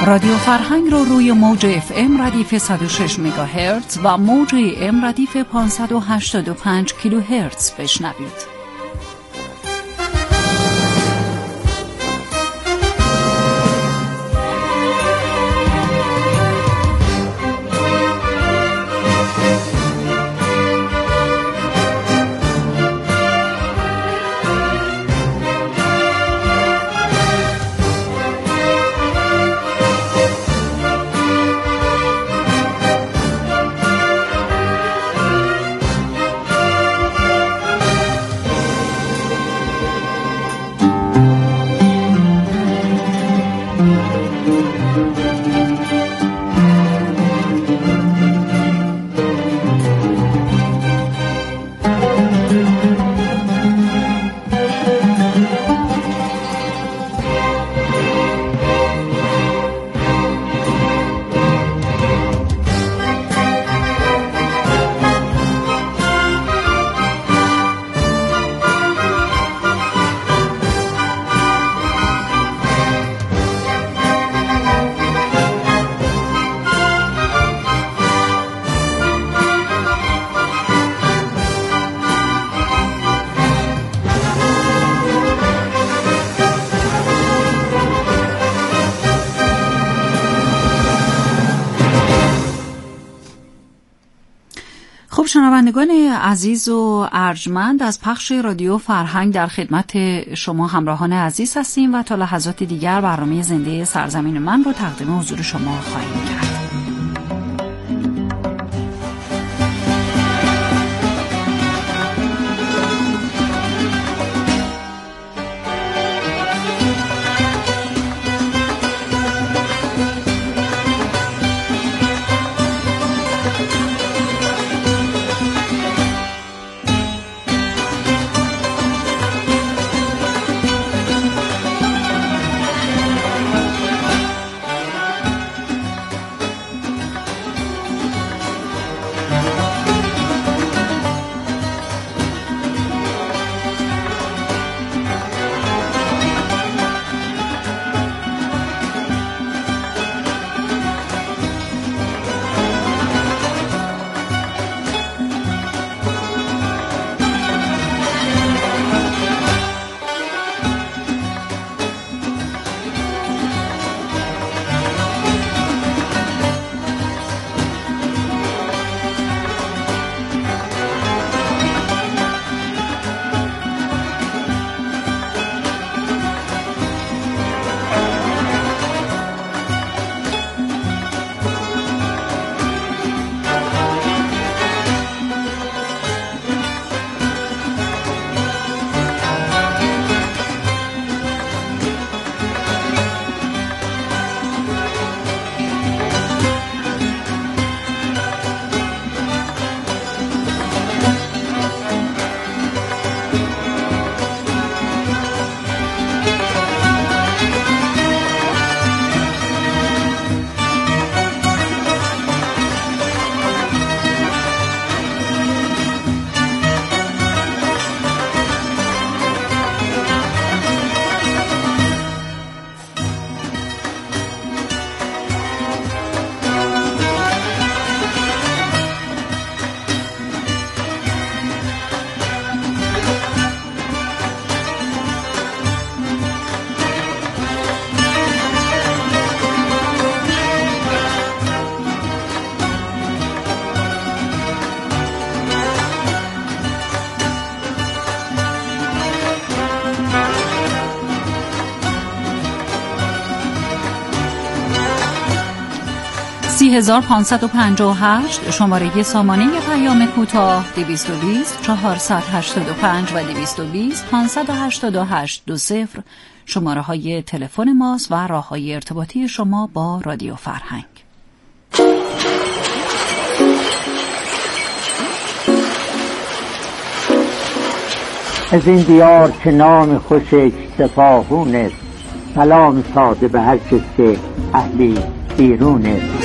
رادیو فرهنگ رو روی موج FM ردیف 106 مگاهرتز و موج AM ردیف 585 کیلوهرتز بشنوید. خب شنوندگان عزیز و ارجمند، از پخش رادیو فرهنگ در خدمت شما همراهان عزیز هستیم و تا لحظات دیگر برنامه زنده سرزمین من رو تقدیم حضور شما خواهیم کرد. شماره سامانه پیام کوتاه 220 485 و 220 588 20 شماره های تلفن ماست و راه های ارتباطی شما با رادیو فرهنگ. از این دیار که نام خوشش سپاهون است، سلام ساده به هر کس که اهلی بیرون است.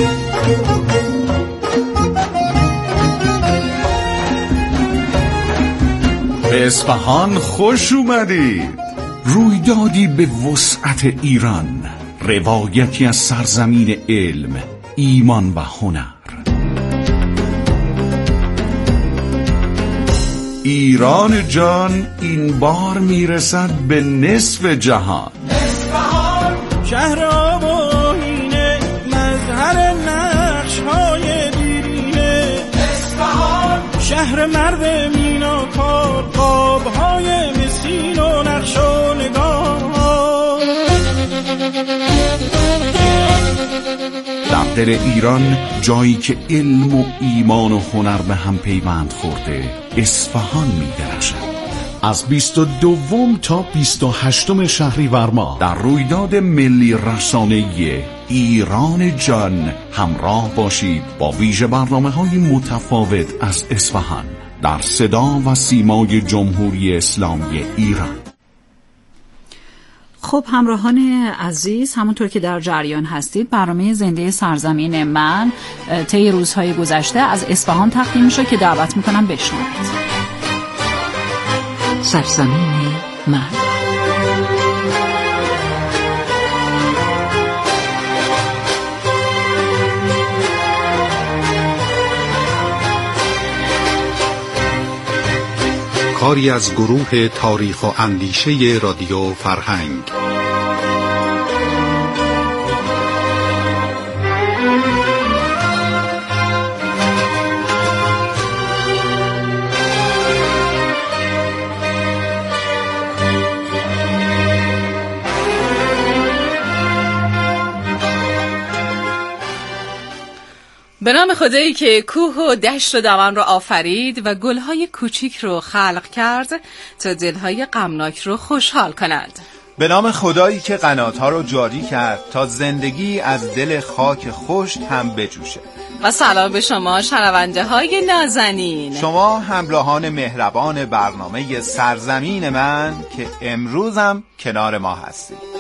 به اصفهان خوش اومدید. رویدادی به وسعت ایران، روایتی از سرزمین علم، ایمان و هنر. ایران جان این بار میرسد به نصف جهان. اصفهان شهر آباینه، مظهر نقش‌های دیرینه. اصفهان شهر مرد میناکار، قاب‌های مسین و نقش و نگار. در دل ایران جایی که علم و ایمان و هنر به هم پیوند خورده، اصفهان می‌درخشد. از 22 تا 28 شهریور ماه در رویداد ملی رسانه‌ای ایران جان همراه باشید با ویژه برنامه‌های متفاوت از اصفهان در صدا و سیمای جمهوری اسلامی ایران. خب همراهان عزیز، همونطور که در جریان هستید، برنامه زنده سرزمین من طی روزهای گذشته از اصفهان تقدیم میشه که دعوت میکنم بشنوید. سرزمین من. کاری از گروه تاریخ و اندیشه رادیو فرهنگ. به نام خدایی که کوه و دشت و دمن رو آفرید و گلهای کوچیک رو خلق کرد تا دلهای غمناک رو خوشحال کند. به نام خدایی که قنات‌ها رو جاری کرد تا زندگی از دل خاک خشک هم بجوشه. و سلام به شما شنونده های نازنین، شما همراهان مهربان برنامه سرزمین من که امروزم کنار ما هستید.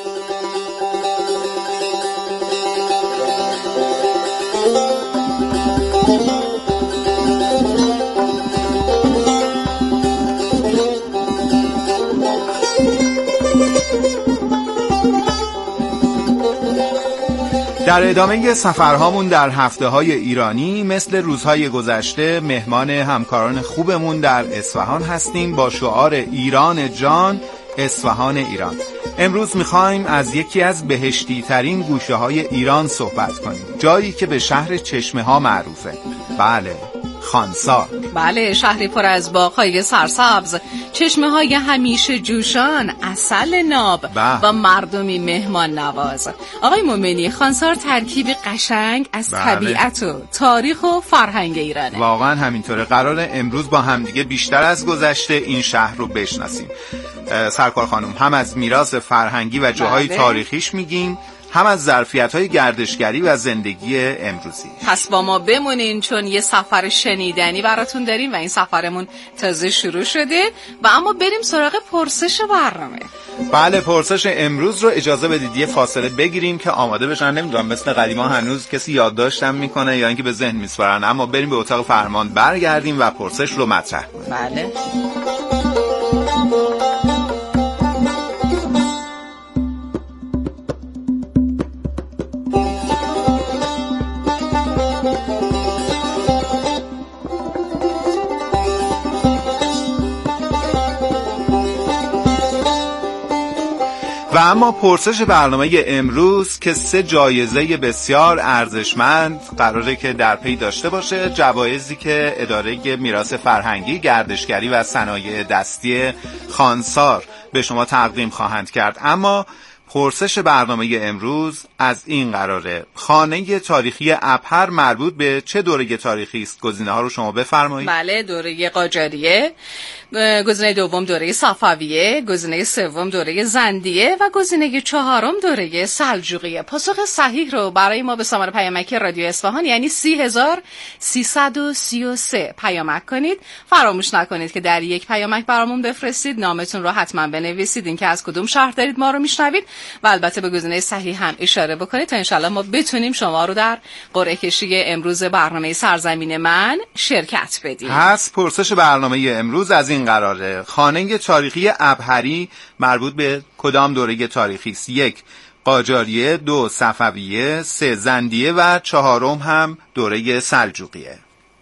در ادامه سفرهامون در هفته‌های ایرانی مثل روزهای گذشته مهمان همکاران خوبمون در اصفهان هستیم با شعار ایران جان، اصفهان ایران. امروز میخوایم از یکی از بهشتی ترین گوشه های ایران صحبت کنیم، جایی که به شهر چشمه ها معروفه. بله، خانسار. بله، شهری پر از باغ‌های سرسبز، چشمه‌های همیشه جوشان، عسل ناب و مردمی مهمان نواز. آقای مومنی، خانسار ترکیبی قشنگ از طبیعت و تاریخ و فرهنگ ایرانه. واقعا همینطوره. قراره امروز با همدیگه بیشتر از گذشته این شهر رو بشناسیم. سرکار خانم، هم از میراث فرهنگی و جاهای تاریخیش میگیم، هم از ظرفیت‌های گردشگری و زندگی امروزی. پس با ما بمونین چون یه سفر شنیدنی براتون داریم و این سفرمون تازه شروع شده. و اما بریم سراغ پرسش برنامه. بله، پرسش امروز رو اجازه بدید یه فاصله بگیریم که آماده بشن. نمیدونم مثل قدیما هنوز کسی یادداشتم میکنه یا اینکه به ذهن میسپارن، اما بریم به اتاق فرمان برگردیم و پرسش رو مطرح کنیم. بله. و اما پرسش برنامه امروز که 3 جایزه بسیار ارزشمند قراره که در پی داشته باشه، جوایزی که اداره میراث فرهنگی، گردشگری و صنایع دستی خانسار به شما تقدیم خواهند کرد. اما پرسش برنامه امروز از این قراره: خانه تاریخی ابهر مربوط به چه دوره تاریخی است؟ گزینه ها رو شما بفرمایید. بله، دوره قاجاریه، گزینه دوم دوره صفویه، گزینه سوم دوره زندیه و گزینه چهارم دوره سلجوقیه. پاسخ صحیح رو برای ما به شماره پیامکی رادیو اصفهان یعنی 30333 پیامک کنید. فراموش نکنید که در یک پیامک برامون بفرستید، نامتون رو حتما بنویسید، اینکه از کدوم شهر دارید ما رو میشنوید و البته به گزینه صحیح هم اشاره بکنید تا انشالله ما بتونیم شما رو در قرعه کشی امروز برنامه سرزمین من شرکت بدیم. پس پرسش برنامه امروز از این قراره: خانه تاریخی ابهری مربوط به کدام دوره تاریخی است؟ 1. قاجاریه، 2 صفویه، 3 زندیه و 4 هم دوره سلجوقیه.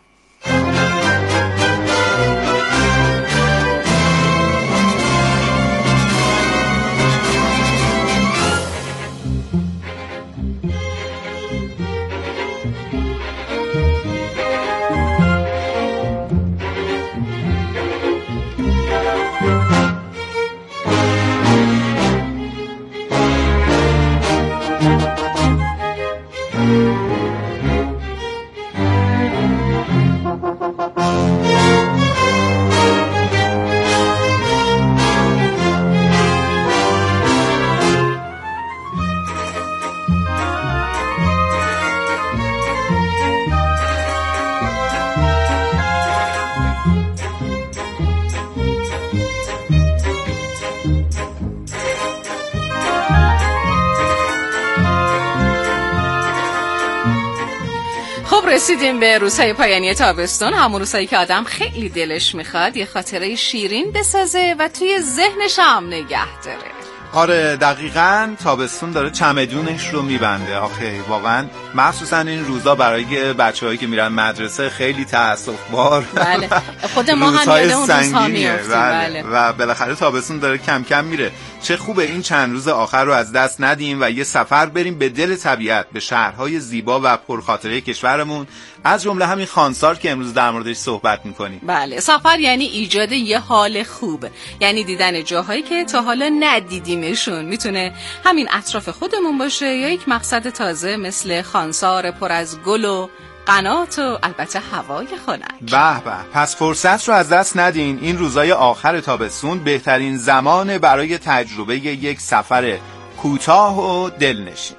رسیدیم به روزهای پایانی تابستون، همون روزهایی که آدم خیلی دلش میخواد یه خاطره شیرین بسازه و توی ذهنش هم نگه داره. آره دقیقاً، تابستون داره چمدونش رو میبنده. آخه واقعاً مخصوصا این روزا برای بچه‌هایی که میرن مدرسه خیلی تأسف‌بار. بله خود ما هم یاد اون روزها میافتیم. بله. و بالاخره تابستون داره کم کم میره. چه خوبه این چند روز آخر رو از دست ندیم و یه سفر بریم به دل طبیعت، به شهرهای زیبا و پرخاطره کشورمون، از جمله همین خانسار که امروز در موردش صحبت میکنیم. بله، سفر یعنی ایجاد یه حال خوب، یعنی دیدن جاهایی که تا حالا ندیدیمشون. میتونه همین اطراف خودمون باشه یا یک مقصد تازه مثل خانسار پر از گل و قنات و البته هوای خنک. به به، پس فرصت رو از دست ندین. این روزای آخر تابستون بهترین زمان برای تجربه یک سفر کوتاه و دلنشین.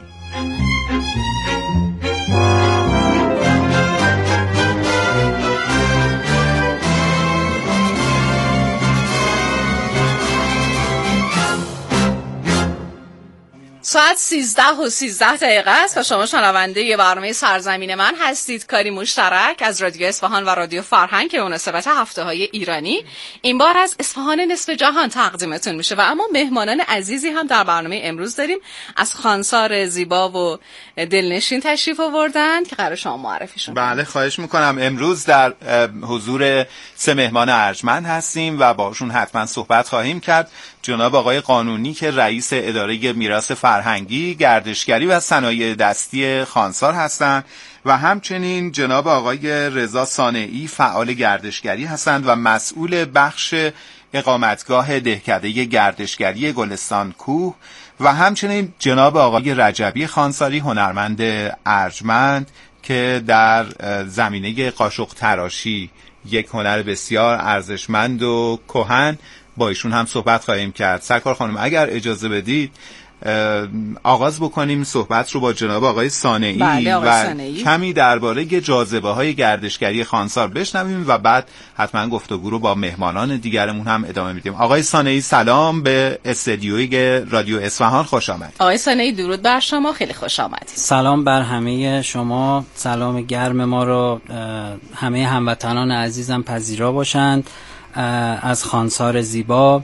ساعت 13:13 است و شما شنونده ی برنامه سرزمین من هستید، کاری مشترک از رادیو اصفهان و رادیو فرهنگ که به مناسبت هفته‌های ایرانی این بار از اصفهان نصف جهان تقدیمتون میشه. و اما مهمانان عزیزی هم در برنامه امروز داریم، از خانسار زیبا و دلنشین تشریف آوردن که قرار شما معرفیشون. بله خواهش میکنم. امروز در حضور 3 مهمان ارجمند هستیم و باشون حتما صحبت خواهیم کرد. جناب آقای قانونی که رئیس اداره میراث فرهنگی، گردشگری و صنایع دستی خانسار هستند و همچنین جناب آقای رضا صانعی فعال گردشگری هستند و مسئول بخش اقامتگاه دهکده گردشگری گلستان کوه و همچنین جناب آقای رجبی خانساری هنرمند ارجمند که در زمینه قاشق تراشی، یک هنر بسیار ارزشمند و کهن، با ایشون هم صحبت خواهیم کرد. سرکار خانم اگر اجازه بدید آغاز بکنیم صحبت رو با جناب آقای صانعی. بله، و صانعی. کمی درباره جاذبه‌های گردشگری خانسار بشنویم و بعد حتما گفتگو رو با مهمانان دیگرمون هم ادامه میدیم. آقای صانعی سلام، به استدیوی رادیو اصفهان خوش آمد. آقای صانعی درود بر شما، خیلی خوش آمدید. سلام بر همه شما، سلام گرم ما رو همه هموطنان عزیزم پذیرا باشند. از خانسار زیبا،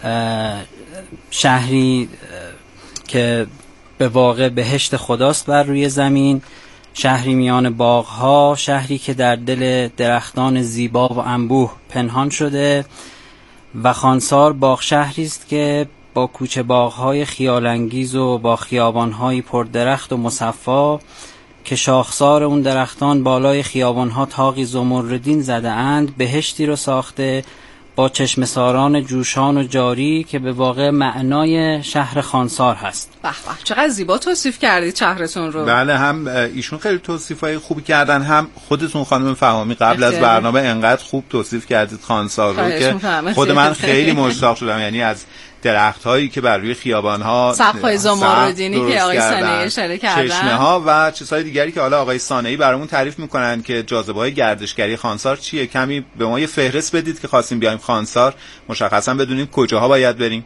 شهری که به واقع بهشت خداست بر روی زمین، شهری میان باغ‌ها، شهری که در دل درختان زیبا و انبوه پنهان شده و خانسار باغ شهری است که با کوچه باغ‌های خیال‌انگیز و با خیابان‌های پر درخت و مصفا که شاخسار اون درختان بالای خیابان‌ها تاقی زمردین زده اند، بهشتی رو ساخته با چشم ساران جوشان و جاری که به واقع معنای شهر خانسار هست. به به، چقدر زیبا توصیف کردید شهرتون رو. بله، هم ایشون خیلی توصیفای خوبی کردن، هم خودتون خانم فهامی قبل از برنامه انقدر خوب توصیف کردید خانسار رو که خود من خیلی مشتاق شدم. یعنی از درخت هایی که بر روی خیابان ها، سقف‌های زمردینی که آقای صانعی اشاره کردن، چشمه ها و چیزهای دیگری که حالا آقای صانعی برامون تعریف میکنن که جاذبه‌های گردشگری خانسار چیه. کمی به ما یه فهرست بدید که خواستیم بیایم خانسار، مشخصا بدونیم کجاها باید بریم.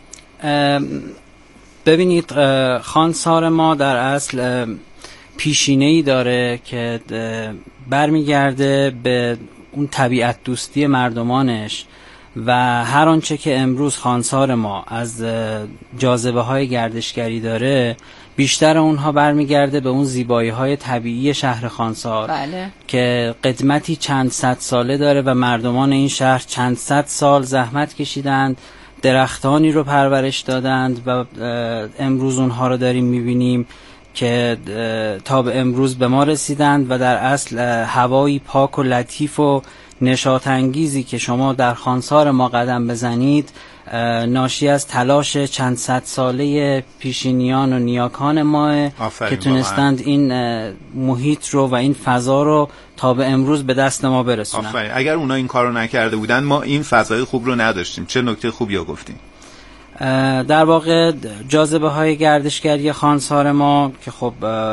ببینید، خانسار ما در اصل پیشینه‌ای داره که برمیگرده به اون طبیعت دوستی مردمانش و هر آنچه که امروز خانسار ما از جاذبه های گردشگری داره بیشتر اونها برمیگرده به اون زیبایی های طبیعی شهر خانسار. بله. که قدمتی چند صد ساله داره و مردمان این شهر چند صد سال زحمت کشیدند، درختانی رو پرورش دادند و امروز اونها رو داریم میبینیم که تا به امروز به ما رسیدند و در اصل هوایی پاک و لطیف و نشاط انگیزی که شما در خانسار ما قدم بزنید ناشی از تلاش چند صد ساله پیشینیان و نیاکان ما که تونستند این محیط رو و این فضا رو تا به امروز به دست ما برسونن. اگر اونا این کارو نکرده بودن ما این فضای خوب رو نداشتیم. چه نکته خوبی رو گفتیم. در واقع جاذبه های گردشگری خانسار ما که خب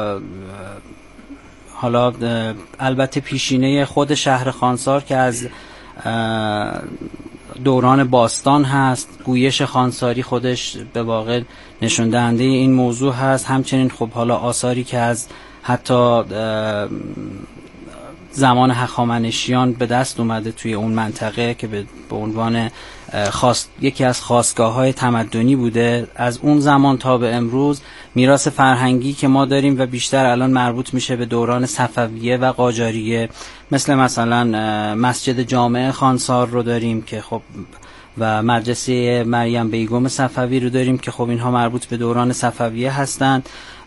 حالا البته پیشینه خود شهر خانسار که از دوران باستان هست، گویش خانساری خودش به واقع نشون دهنده این موضوع هست. همچنین خب حالا آثاری که از حتی زمان هخامنشیان به دست اومده توی اون منطقه که به عنوان یکی از خاستگاه‌های تمدنی بوده، از اون زمان تا به امروز میراث فرهنگی که ما داریم و بیشتر الان مربوط میشه به دوران صفویه و قاجاریه، مثلا مسجد جامع خانسار رو داریم که خب و مدرسه مریم بیگم صفوی رو داریم که خب اینها مربوط به دوران صفویه هستند.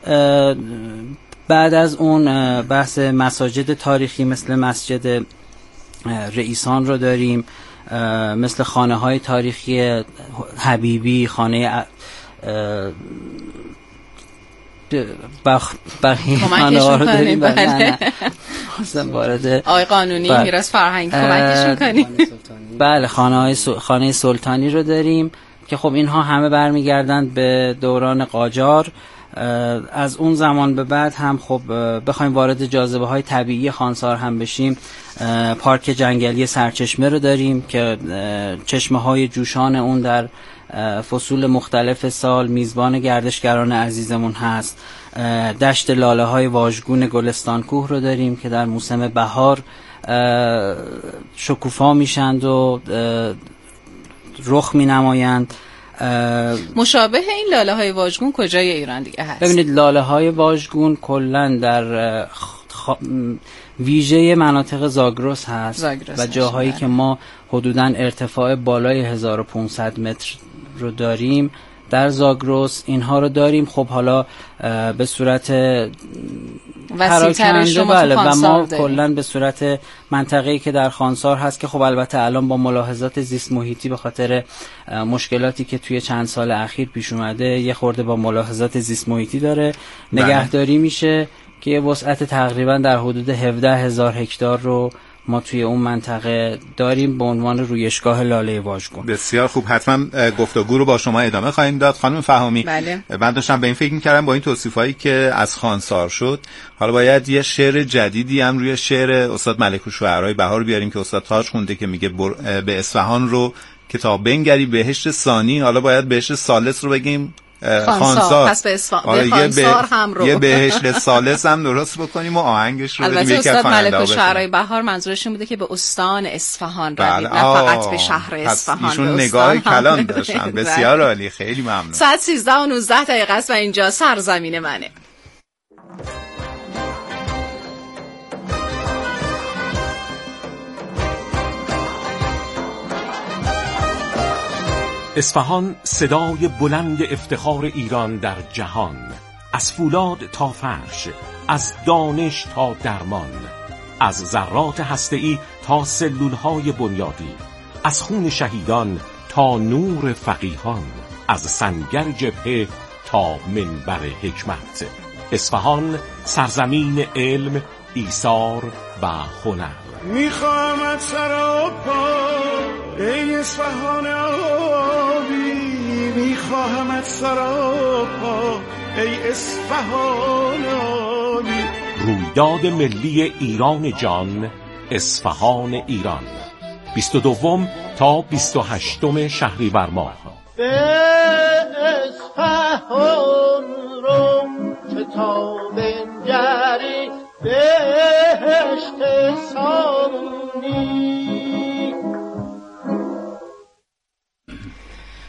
بعد از اون بحث مساجد تاریخی مثل مسجد رئیسان رو داریم، مثل خانه های تاریخی حبیبی، خانه بقیه خانه ها رو داریم. بله. آقای قانونی میراث فرهنگی کمکشون کنیم. بله، خانه سلطانی رو داریم که خب اینها همه برمیگردند به دوران قاجار. از اون زمان به بعد هم خب بخوایم وارد جاذبه های طبیعی خانسار هم بشیم، پارک جنگلی سرچشمه رو داریم که چشمه های جوشان اون در فصول مختلف سال میزبان گردشگران عزیزمون هست. دشت لاله های واژگون گلستان کوه رو داریم که در موسم بهار شکوفا میشند و رخ می نمایند. مشابه این لاله های واژگون کجای ایران دیگه هست؟ ببینید لاله های واژگون کلن در ویژه مناطق زاگرس هست و جاهایی که ما حدوداً ارتفاع بالای 1500 متر رو داریم در زاگرس اینها رو داریم. خب حالا به صورت پراکنده و ما کلن به صورت منطقه‌ای که در خانسار هست که خب البته الان با ملاحظات زیست محیطی به خاطر مشکلاتی که توی چند سال اخیر پیش اومده یه خورده با ملاحظات زیست محیطی داره نگهداری میشه که یه وسعت تقریبا در حدود 17,000 هکتار رو ما توی اون منطقه داریم به عنوان رویشگاه لاله واژگون. بسیار خوب، حتما گفتگو رو با شما ادامه خواهیم داد. خانم فهامی، بله. من داشتم به این فکر می‌کردم با این توصیفایی که از خانسار شد حالا باید یه شعر جدیدی هم روی شعر استاد ملک الشعرای بهار بیاریم که استاد تاج خونده که میگه به اصفهان رو که تا بنگری بهشت ثانی، حالا باید بهشت ثالث رو بگیم خانسار. پس به اصفهان خانسار هم رو یه بهشت ثالث هم درست بکنیم و آهنگش رو بدیم. البته استاد ملک الشعرای بهار منظورشون بوده که به استان اصفهان روید، نه فقط به شهر اصفهان. ایشون نگاه کلان داشتن. بسیار عالی، خیلی ممنون. ساعت 13:19 است و اینجا سرزمین منه. اصفهان صدای بلند افتخار ایران در جهان، از فولاد تا فرش، از دانش تا درمان، از ذرات هسته‌ای تا سلولهای بنیادی، از خون شهیدان تا نور فقیهان، از سنگر جبهه تا منبر حکمت. اصفهان سرزمین علم، ایثار و هنر. میخوامت سراپا ای اصفهان آبی، میخواهمت سراپا ای اصفهان آبی. رویداد ملی ایران جان، اصفهان ایران، 22 تا 28 شهریور ماه. به اصفهان رو که تا بنگری بهشت ثانی،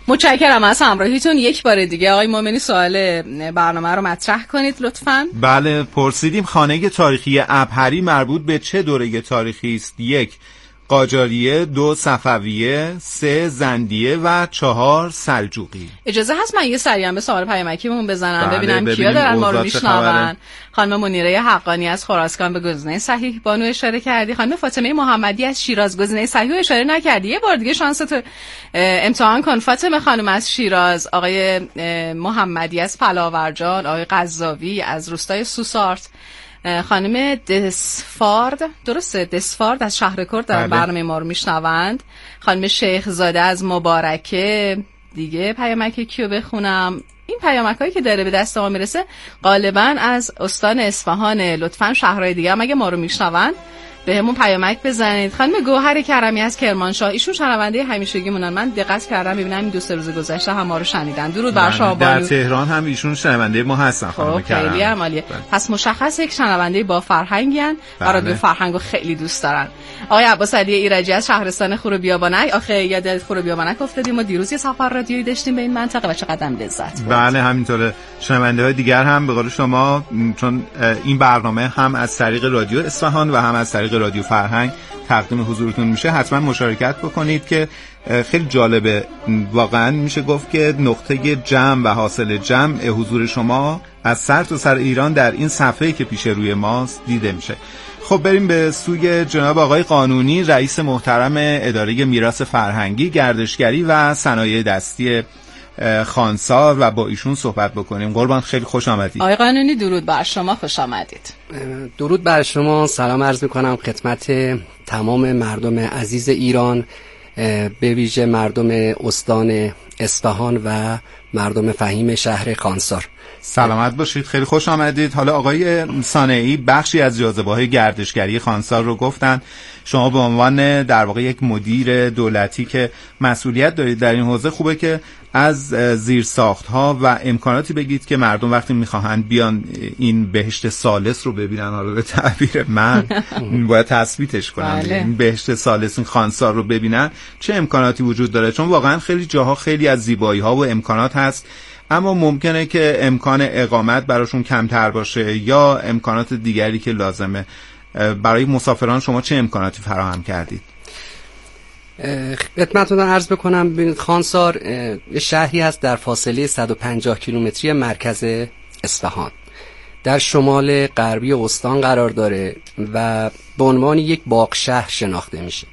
متشکرم از همراهیتون. یک بار دیگه آقای مومنی سوال برنامه رو مطرح کنید لطفاً. بله، پرسیدیم خانه تاریخی ابهری مربوط به چه دوره تاریخی است؟ 1 قاجاریه، 2 صفویه، 3 زندیه و 4 سلجوقی. اجازه هست من یه سریع به سوال پیامکیمون بزنم؟ بله، ببینم کیا دارن ما رو میشنون. خانم منیره حقانی از خراسان به گزینه صحیح بانو اشاره کردی. خانم فاطمه محمدی از شیراز گزینه صحیح رو اشاره نکردی. یه بار دیگه شانس تو امتحان کن فاطمه خانم از شیراز، آقای محمدی از پلاورجان، آقای قزاوی از روستای سوسارت، خانم دسفارد، درسته دسفارد از شهرکرد در برنامه ما رو میشنوند. خانم شیخ زاده از مبارکه. دیگه پیامک کیو بخونم؟ این پیامک هایی که داره به دست ما میرسه غالبا از استان اصفهان. لطفا شهرهای دیگه هم اگه ما رو میشنوند به همون پیامک بزنید. خانم گوهر کرمی از کرمانشاه، ایشون شنونده همیشگی مونن. من دقت کردم ببینم این 2-3 روز گذشته هم ما رو شنیدن. درود بر شما. در تهران هم ایشون شنونده ما هستن خانم کرمی. خیلی عالیه. پس مشخصه یک شنونده با فرهنگن و رادیو فرهنگو خیلی دوست دارن. آقای عباس علی ایرجی از شهرستان خروبیابانک، آخه یاد خروبیابانک افتادیم. ما دیروز یه سفر رادیویی داشتیم به این منطقه و چقدر لذت بود. بله همینطوره. شنونده‌های دیگر هم به قول شما، چون این برنامه هم از طریق رادیو اصفهان و هم از طریق رادیو فرهنگ تقدیم حضورتون میشه، حتما مشارکت بکنید که خیلی جالبه. واقعا میشه گفت که نقطه جمع و حاصل جمع حضور شما از سر تا سر ایران در این صفحه‌ای که پیش روی ماست دیده میشه. خب بریم به سوی جناب آقای قانونی، رئیس محترم اداره میراث فرهنگی، گردشگری و صنایع دستی خانسار و با ایشون صحبت بکنیم. قربان خیلی خوش آمدید. آقای قانونی درود بر شما، خوش آمدید. درود بر شما، سلام عرض میکنم خدمت تمام مردم عزیز ایران، به ویژه مردم استان اصفهان و مردم فهیم شهر خانسار. سلامت باشید، خیلی خوش آمدید. حالا آقای صانعی بخشی از جاذبه‌های گردشگری خانسار رو گفتن. شما به عنوان در واقع یک مدیر دولتی که مسئولیت دارید در این حوزه، خوبه که از زیرساخت‌ها و امکاناتی بگید که مردم وقتی می‌خواهند بیان این بهشت ثالث رو ببینن، حالا به تعبیر من باید تثبیتش کنم، این بهشت ثالث، این خانسار رو ببینن، چه امکاناتی وجود داره؟ چون واقعا خیلی جاها خیلی از زیبایی‌ها و امکانات هست، اما ممکنه که امکان اقامت براشون کمتر باشه یا امکانات دیگری که لازمه. برای مسافران شما چه امکاناتی فراهم کردید؟ خدمتتون عرض بکنم، ببینید خانسار شهری است در فاصله 150 کیلومتری مرکز اصفهان، در شمال غربی استان قرار داره و به عنوان یک باغ شهر شناخته میشه.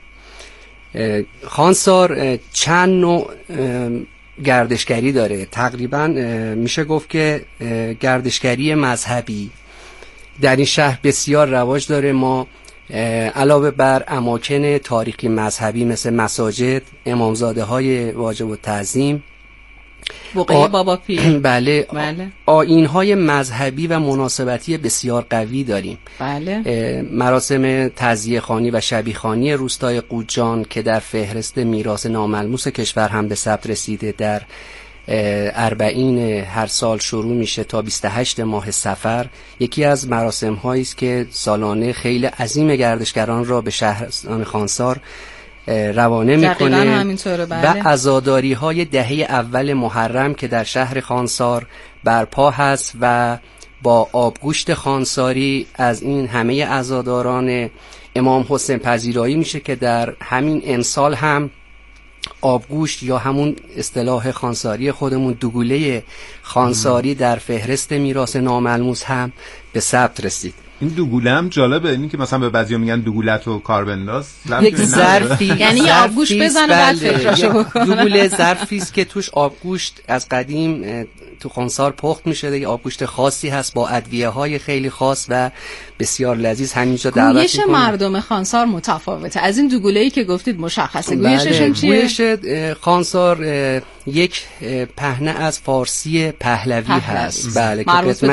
خانسار چند نوع گردشگری داره. تقریبا میشه گفت که گردشگری مذهبی در این شهر بسیار رواج داره. ما علاوه بر اماکن تاریخی مذهبی مثل مساجد، امامزاده های واجب التعظیم، بقیه بابا پیر، بله، آیین‌های مذهبی و مناسبتی بسیار قوی داریم. بله. مراسم تعزیه خوانی و شبیه خوانی روستای قوجان که در فهرست میراث ناملموس کشور هم به ثبت رسیده، در 40 هر سال شروع میشه تا 28 ماه صفر. یکی از مراسم هایی است که سالانه خیلی عظیم گردشگران را به شهرستان خانسار روانه میکنه. بله. و عزاداری های دهه اول محرم که در شهر خانسار برپا هست و با آبگوشت خانساری از این همه عزاداران امام حسین پذیرایی میشه که در همین امسال هم آبگوشت یا همون اصطلاح خانساری خودمون دوگوله خانساری در فهرست میراث ناملموس هم به ثبت رسید. این دوگوله هم جالبه، این که مثلا به بعضیا میگن دوگولت و کار بنداز، یک ظرفی یعنی آبگوشت بزنه بعد فکرشو بکنه. دوگوله ظرفی است که توش آبگوشت از قدیم تو خانسار پخت میشه دیگه. آبگوشت خاصی هست با ادویه‌های خیلی خاص و بسیار لذیذ. همینجا دعوت گویش مردم خانسار متفاوته از این دوگوله‌ای که گفتید مشخصه. گویششون چیه؟ گویش خانسار یک پهنه از فارسی پهلوی هست. بله، که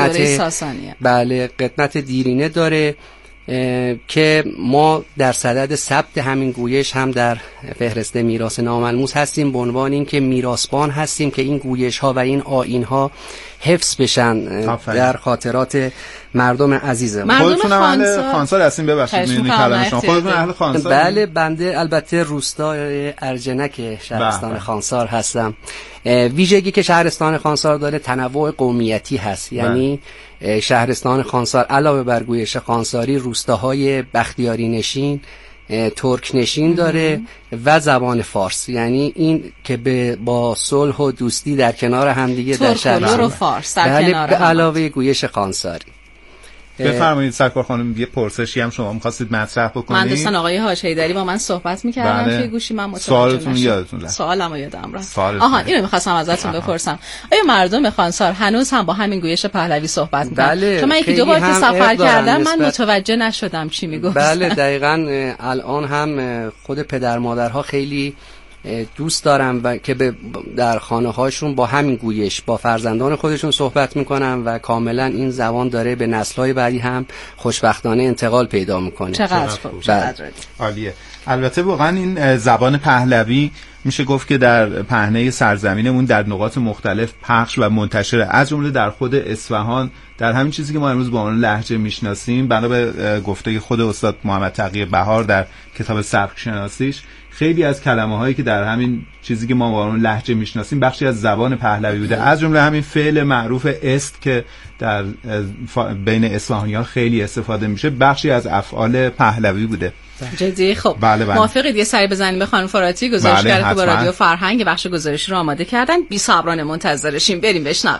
قدمت دیرینه داره که ما در صدد ثبت همین گویش هم در فهرست میراث ناملموس هستیم، به عنوان این که میراثبان هستیم که این گویش ها و این آیین ها حفظ بشن در خاطرات مردم عزیزم. خودتون اهل خانسار هستین؟ ببخشید میدونی کلمه شما خودتون اهل خانسار؟ بله، بنده البته روستای ارجنک شهرستان خانسار هستم. ویژگی که شهرستان خانسار داره تنوع قومیتی هست، یعنی شهرستان خانسار علاوه بر گویش خانساری روستاهای بختیاری نشین، ترک نشین داره و زبان فارس، یعنی این که با صلح و دوستی در کنار همدیگه در شهر فارس در کنار به علاوه گویش خانساری. بفرمایید سرکار خانم، یه پرسشی هم شما می‌خواستید مطرح بکنید. من دوستان آقای حاج‌حیدری با من صحبت می‌کردن توی گوشی من متوجه سوالتون یادتون رفت؟ سوالمو یادم رفت. اینو می‌خواستم ازتون بپرسم. آیا مردم خانسار هنوز هم با همین گویش پهلوی صحبت می‌کنن؟ بله، چون من یکی دو بار که سفر کردم من متوجه نشدم چی میگفت. بله دقیقاً الان هم خود پدر مادرها خیلی دوست دارم و که در خانه هاشون با همین گویش با فرزندان خودشون صحبت میکنن و کاملا این زبان داره به نسل‌های بعدی هم خوشبختانه انتقال پیدا میکنه. چقدر خوب، چقدر عالیه. البته واقعا این زبان پهلوی میشه گفت که در پهنه سرزمینمون در نقاط مختلف پخش و منتشره، از جمله در خود اصفهان، در همین چیزی که ما امروز با عنوان لهجه میشناسیم. بنا به گفته خود استاد محمد تقی بهار در کتاب سبک شناسیش، خیلی از کلمه هایی که در همین چیزی که ما با عنوان لهجه میشناسیم بخشی از زبان پهلوی بوده، از جمله همین فعل معروف است که در بین اصفهانیان خیلی استفاده میشه، بخشی از افعال پهلوی بوده. جدی؟ خب موافقید یه سری بزنیم به خانم فراتی، گزارشگر که با رادیو فرهنگ بخش گزارش رو آماده کردن، بی صبرانه منتظرشیم، بریم بشنویم.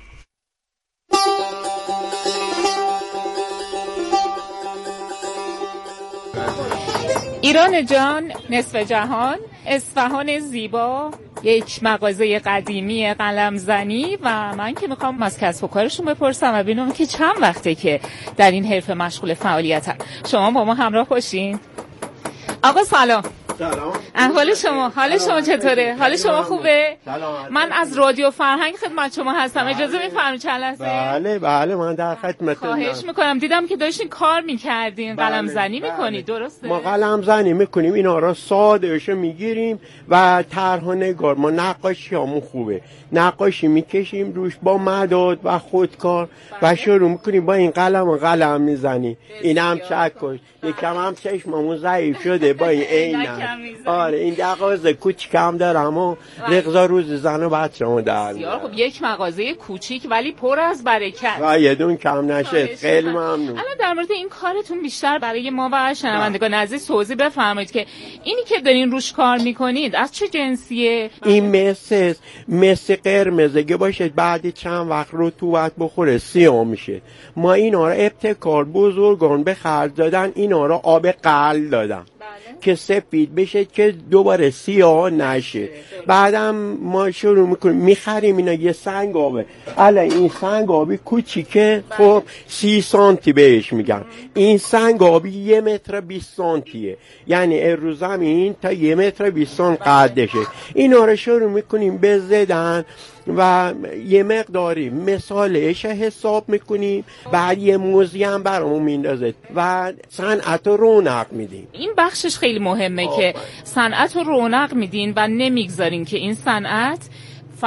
ایران جان، نصف جهان، اصفهان زیبا، یک مغازه قدیمی قلمزنی و من که میخوام از کسب و کارشون بپرسم و ببینم که چند وقته که در این حرفه مشغول فعالیتن. شما با ما همراه باشین. آقا سلام. سلام. احوال شما؟ حال شما چطوره؟ حال شما خوبه؟ سلام. من از رادیو فرهنگ خدمت شما هستم. اجازه می‌فرمایید چند لحظه؟ بله من در خدمتتونم. خواهش می‌کنم. دیدم که داشتین کار می‌کردین، قلمزنی می‌کنید، درسته؟ ما قلمزنی می‌کنیم، اینا رو ساده‌شو می‌گیریم و طرح و نگار، ما نقاشیامون خوبه، نقاشی می‌کشیم روش با مداد و خودکار و شروع می‌کنیم با این قلم می‌زنیم. اینم چکش، یکم هم چشممون ضعیف شده با این عینم. آره این مغازه کوچیکم دارم و رغزا روز زن و بچه‌مو در بسیار خب، یک مغازه کوچیک ولی پر از برکت و یه دون کم نشه. خیلی ممنون. الان در مورد این کارتون بیشتر برای ما و شنوندگان عزیز توضیح بفرمایید که اینی که دارین روش کار میکنید از چه جنسیه؟ این مس قرمزه باشه، بعد چند وقت رطوبت بخوره سیاه میشه. ما اینا رو ابتکار بزرگان به خرج دادن، اینا رو آب قل دادن که سفید بشه که دوباره سیاه نشه. بعدم ما شروع میکنیم میخریم اینا یه سنگ آبه. الان این سنگ آبی کوچیکه، خب 30 سانتی بهش میگن. این سنگ آبی 1 متر 20 سانتیه، یعنی رو زمین تا 1 متر 20 سانت قدشه. اینا رو شروع میکنیم بزدن و یه مقداری مثالش حساب میکنیم، بعد یه موزی هم برامون میندازه و صنعت رو رونق میدیم. این بخشش خیلی مهمه که صنعت رو رونق میدین و نمیگذارین که این صنعت